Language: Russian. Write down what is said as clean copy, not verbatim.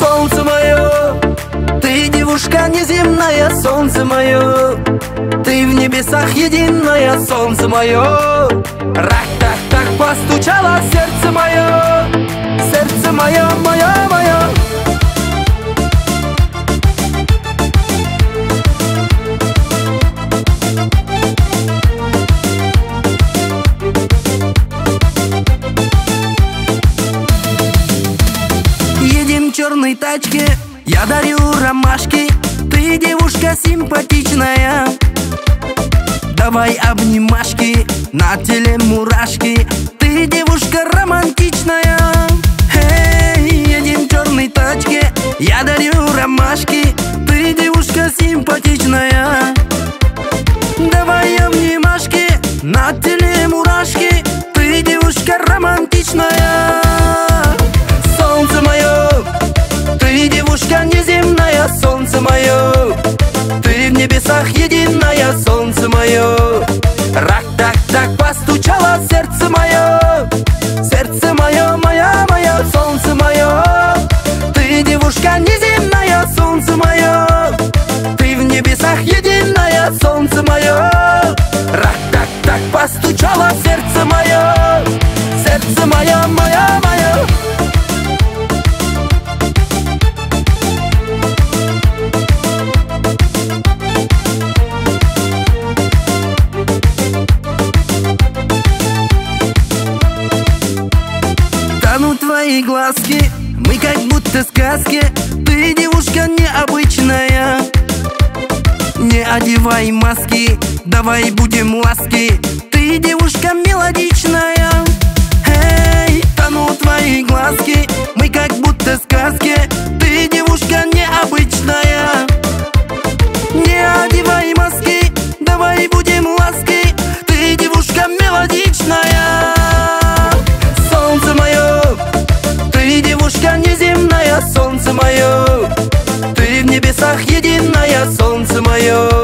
Солнце мое, ты девушка неземная, солнце мое, ты в небесах единое, солнце мое. Рах-так-так постучало сердце мое, сердце мое, мое, мое. Едем в черной тачке, я дарю ромашки, ты девушка симпатичная. Давай обнимашки, на теле мурашки, ты девушка романтичная. Эй, едем в черной тачке, я дарю ромашки, ты девушка симпатичная. Давай обнимашки, на теле мурашки, ты девушка романтичная. Солнце мое, ты девушка неземная, солнце мое, ты в небесах единая, солнце мое. Рак-так-так постучало сердце мое, сердце мое, моя, моя, солнце мое. Ты девушка неземная, солнце мое, ты в небесах единая, солнце мое. Рак-так-так постучало сердце мое, сердце мое, моя, моя. Тану твои глазки, мы как будто сказки, ты девушка необычная. Не одевай маски, давай будем ласки, ты девушка мелодичная. Эй, тану твои глазки, мы как будто сказки, ты девушка необычная. Не одевай маски, давай будем ласки, ты девушка мелодичная. Солнце мое, ты девушка неземная, солнце мое, ты в небесах единая, солнце мое.